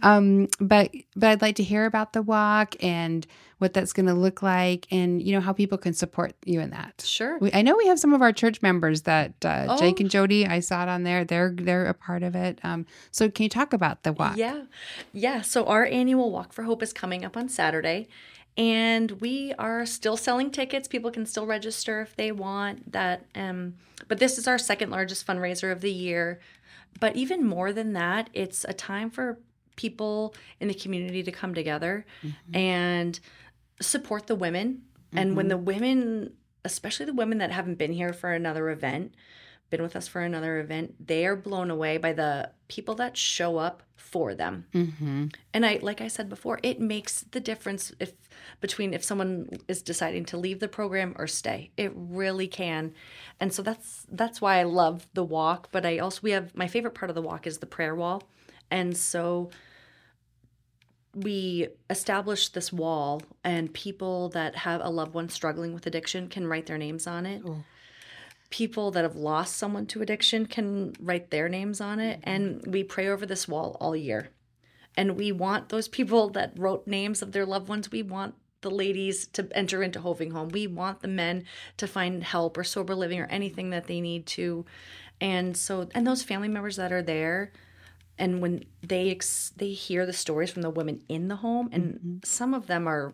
But I'd like to hear about the walk and what that's going to look like, and how people can support you in that. Sure. I know we have some of our church members that Jake and Jody. I saw it on there. They're a part of it. So can you talk about the walk? Yeah. So our annual Walk for Hope is coming up on Saturday, and we are still selling tickets. People can still register if they want that. But this is our second largest fundraiser of the year. But even more than that, it's a time for people in the community to come together and support the women. And when the women, especially the women that haven't been here for another event, been with us for another event, they are blown away by the people that show up for them. And like I said before, it makes the difference between if someone is deciding to leave the program or stay. It really can. And so that's why I love the walk. But my favorite part of the walk is the prayer wall. And so we established this wall, and people that have a loved one struggling with addiction can write their names on it. People that have lost someone to addiction can write their names on it. And we pray over this wall all year. And we want those people that wrote names of their loved ones, we want the ladies to enter into Hoving Home. We want the men to find help or sober living or anything that they need to. And those family members that are there, and when they hear the stories from the women in the home, and some of them are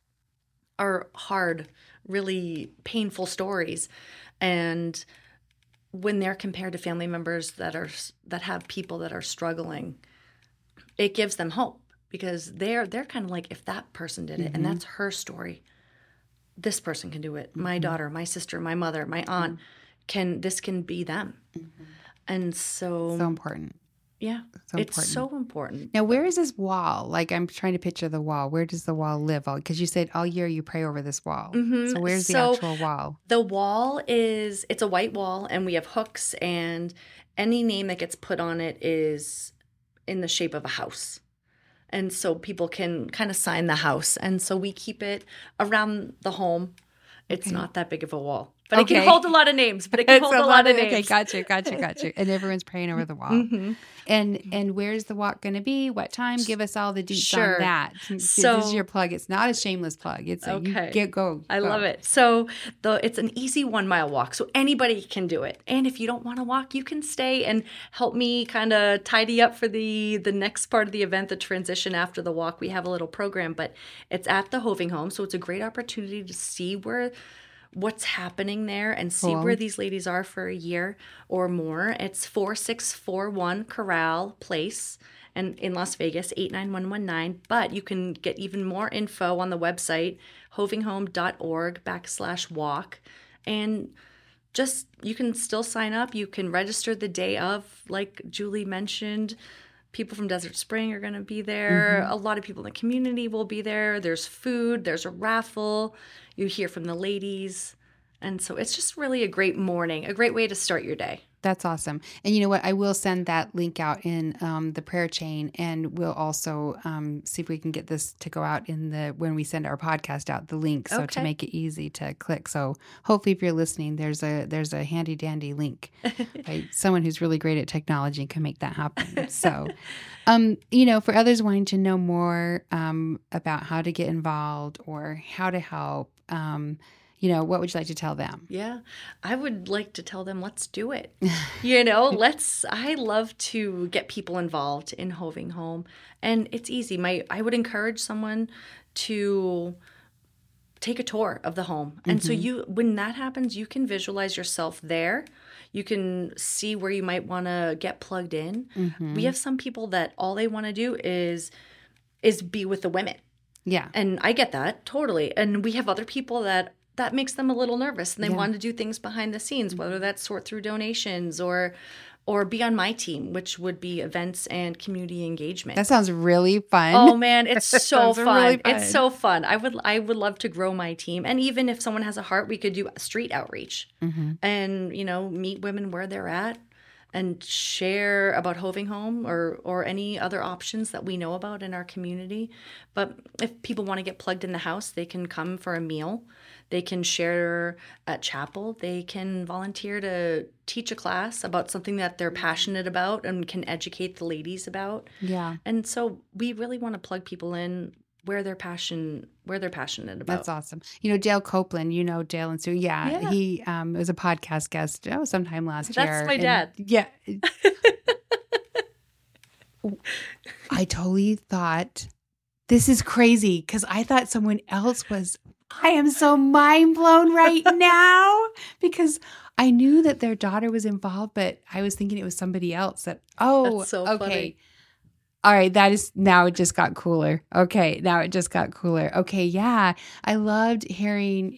hard, really painful stories, and when they're compared to family members that have people that are struggling, it gives them hope because they're kind of like, if that person did it and that's her story, this person can do it. My daughter, my sister, my mother, my aunt this can be them, and so important. Yeah, it's so important. Now, where is this wall? Like, I'm trying to picture the wall. Where does the wall live? Because you said all year you pray over this wall. So where's the actual wall? The wall it's a white wall, and we have hooks, and any name that gets put on it is in the shape of a house. And so people can kind of sign the house. And so we keep it around the home. It's not that big of a wall. But it can hold a lot of names. Okay, gotcha. And everyone's praying over the wall. And where's the walk going to be? What time? Give us all the deets on that. So this is your plug. It's not a shameless plug. It's go. I love it. So it's an easy 1 mile walk. So anybody can do it. And if you don't want to walk, you can stay and help me kind of tidy up for the next part of the event, the transition after the walk. We have a little program, but it's at the Hoving Home. So it's a great opportunity to see what's happening there and see where these ladies are for a year or more. It's 4641 Corral Place and in Las Vegas, 89119. But you can get even more info on the website, hovinghome.org/walk. And you can still sign up. You can register the day of, like Julie mentioned. People from Desert Spring are going to be there. A lot of people in the community will be there. There's food. There's a raffle. You hear from the ladies. And so it's just really a great morning, a great way to start your day. That's awesome. And you know what? I will send that link out in the prayer chain, and we'll also see if we can get this to go out when we send our podcast out, the link, so to make it easy to click. So hopefully, if you're listening, there's a handy dandy link. Right? Someone who's really great at technology can make that happen. So, for others wanting to know more about how to get involved or how to help. What would you like to tell them? Yeah, I would like to tell them, let's do it. I love to get people involved in Hoving Home. And it's easy. I would encourage someone to take a tour of the home. And so when that happens, you can visualize yourself there. You can see where you might want to get plugged in. We have some people that all they want to do is be with the women. Yeah. And I get that totally. And we have other people that makes them a little nervous and they want to do things behind the scenes, whether that's sort through donations or be on my team, which would be events and community engagement. That sounds really fun. Oh man, it's so fun. Really fun. It's so fun. I would love to grow my team. And even if someone has a heart, we could do street outreach and, meet women where they're at and share about Hoving Home or any other options that we know about in our community. But if people want to get plugged in the house, they can come for a meal. They can share at chapel. They can volunteer to teach a class about something that they're passionate about and can educate the ladies about. Yeah. And so we really want to plug people in where they're passionate about. That's awesome. Dale Copeland, Dale and Sue. Yeah. He was a podcast guest sometime last year. That's my dad. Yeah. I totally thought, this is crazy, because I thought someone else was. I am so mind blown right now, because I knew that their daughter was involved, but I was thinking it was somebody else. That's so okay. Funny. All right, now it just got cooler. Okay, now it just got cooler. Okay, yeah. I loved hearing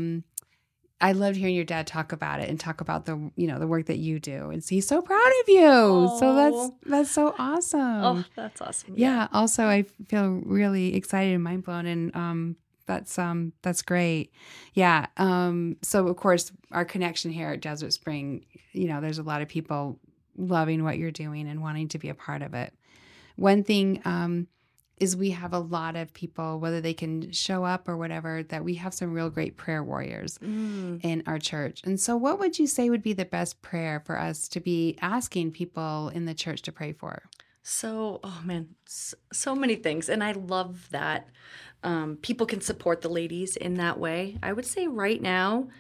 your dad talk about it and talk about the work that you do. And he's so proud of you. Oh. So that's so awesome. Oh, that's awesome. Yeah. Also, I feel really excited and mind blown, and that's great. Yeah. So of course our connection here at Desert Spring, there's a lot of people loving what you're doing and wanting to be a part of it. One thing is we have a lot of people, whether they can show up or whatever, that we have some real great prayer warriors in our church. And so what would you say would be the best prayer for us to be asking people in the church to pray for? So, so many things. And I love that people can support the ladies in that way. I would say right now,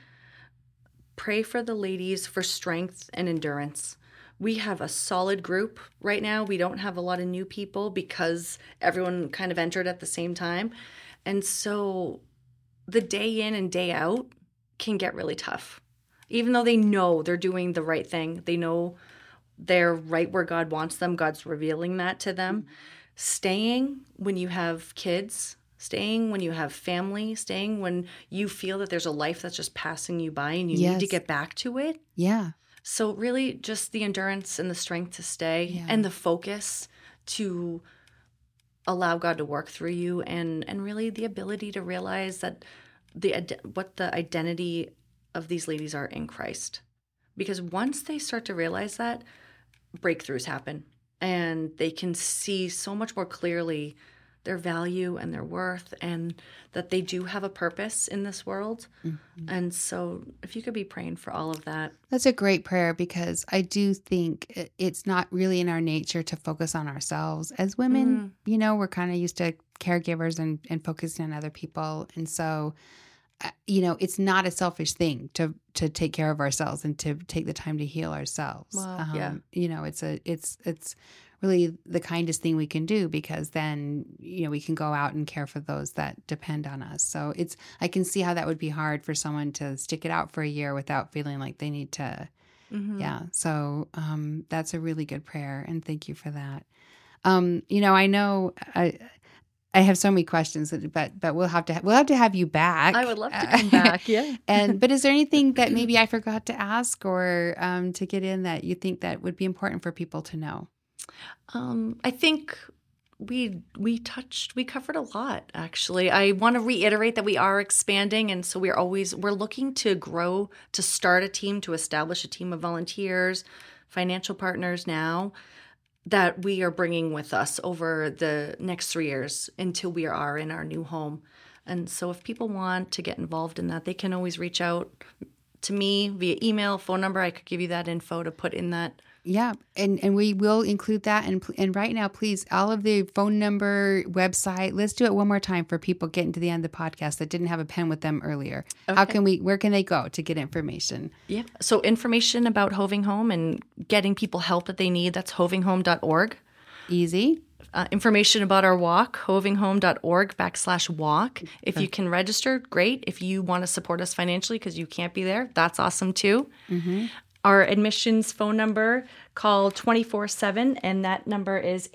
pray for the ladies for strength and endurance. We have a solid group right now. We don't have a lot of new people because everyone kind of entered at the same time. And so the day in and day out can get really tough. Even though they know they're doing the right thing, they know they're right where God wants them. God's revealing that to them. Staying when you have kids, staying when you have family, staying when you feel that there's a life that's just passing you by and you need to get back to it. Yeah. So really just the endurance and the strength to stay and the focus to allow God to work through you and really the ability to realize that what the identity of these ladies are in Christ. Because once they start to realize that, breakthroughs happen and they can see so much more clearly their value and their worth and that they do have a purpose in this world. Mm-hmm. And so if you could be praying for all of that. That's a great prayer, because I do think it's not really in our nature to focus on ourselves. As women, we're kind of used to caregivers and focusing on other people. And so, it's not a selfish thing to take care of ourselves and to take the time to heal ourselves. Well, it's really the kindest thing we can do, because then, we can go out and care for those that depend on us. So I can see how that would be hard for someone to stick it out for a year without feeling like they need to. Mm-hmm. Yeah. So that's a really good prayer. And thank you for that. I know I have so many questions, but we'll have to have you back. I would love to come back. Yeah. But is there anything that maybe I forgot to ask or to get in that you think that would be important for people to know? I think we covered a lot, actually. I want to reiterate that we are expanding, and so we're looking to grow, to start a team, to establish a team of volunteers, financial partners now that we are bringing with us over the next 3 years until we are in our new home. And so if people want to get involved in that, they can always reach out to me via email, phone number. I could give you that info to put in that. Yeah, and we will include that. And right now, please, all of the phone number, website, let's do it one more time for people getting to the end of the podcast that didn't have a pen with them earlier. Okay. Where can they go to get information? Yeah, so information about Hoving Home and getting people help that they need, that's hovinghome.org. Easy. Information about our walk, hovinghome.org/walk. If you can register, great. If you want to support us financially because you can't be there, that's awesome too. Mm-hmm. Our admissions phone number, call 24/7, and that number is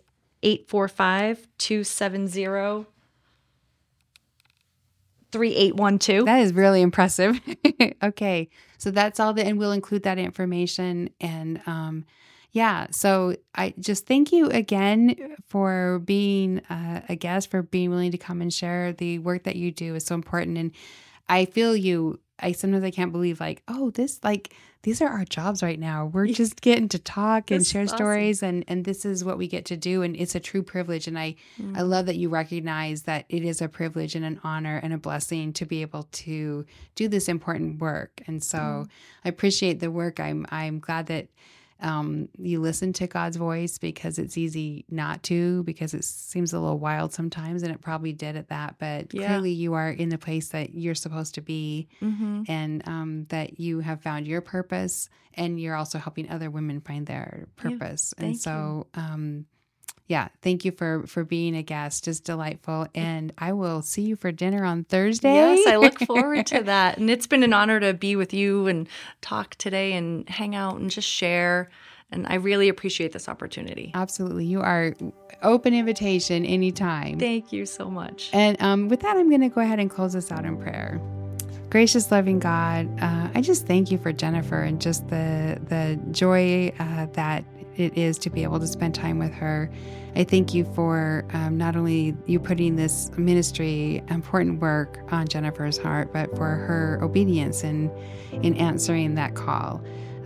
845-270-3812. That is really impressive. Okay, so that's all and we'll include that information. And so I just thank you again for being a guest, for being willing to come and share. The work that you do is so important, and I feel you. Sometimes I can't believe these are our jobs right now. We're just getting to talk and share stories, and this is what we get to do, and it's a true privilege. And I love that you recognize that it is a privilege and an honor and a blessing to be able to do this important work. And so I appreciate the work. I'm glad that you listen to God's voice, because it's easy not to, because it seems a little wild sometimes, and it probably did at that. But clearly you are in the place that you're supposed to be, and that you have found your purpose, and you're also helping other women find their purpose. Yeah, thank you for being a guest. Just delightful. And I will see you for dinner on Thursday. Yes, I look forward to that. And it's been an honor to be with you and talk today and hang out and just share. And I really appreciate this opportunity. Absolutely. You are open invitation anytime. Thank you so much. And with that, I'm going to go ahead and close us out in prayer. Gracious, loving God, I just thank you for Jennifer and just the joy that it is to be able to spend time with her. I thank you for not only you putting this ministry, important work on Jennifer's heart, but for her obedience in answering that call.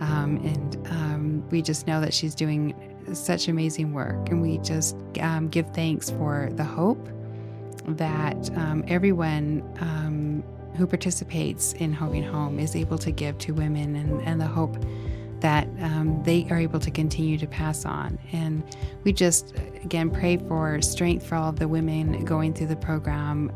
We just know that she's doing such amazing work, and we just give thanks for the hope that everyone who participates in Hoving Home is able to give to women, and the hope that they are able to continue to pass on. And we just, again, pray for strength for all of the women going through the program,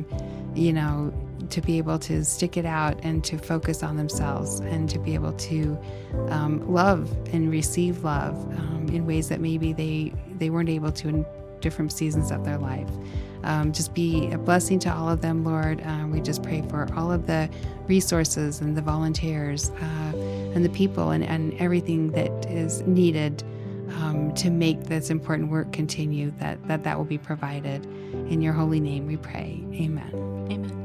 to be able to stick it out and to focus on themselves, and to be able to love and receive love in ways that maybe they weren't able to in different seasons of their life. Just be a blessing to all of them, Lord. We just pray for all of the resources and the volunteers and the people and everything that is needed to make this important work continue, that will be provided. In your holy name we pray. Amen. Amen.